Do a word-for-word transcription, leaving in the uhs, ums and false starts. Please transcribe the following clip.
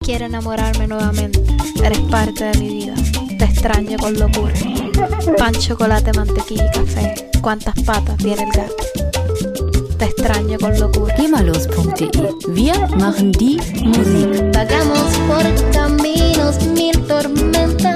Quiero enamorarme nuevamente, eres parte de mi vida, te extraño con locura. Pan, chocolate, mantequilla y café, cuántas patas tiene el gato. Te extraño con locura. GEMALOS punkt de. Wir machen die Musik. Vagamos por caminos, mil tormentas.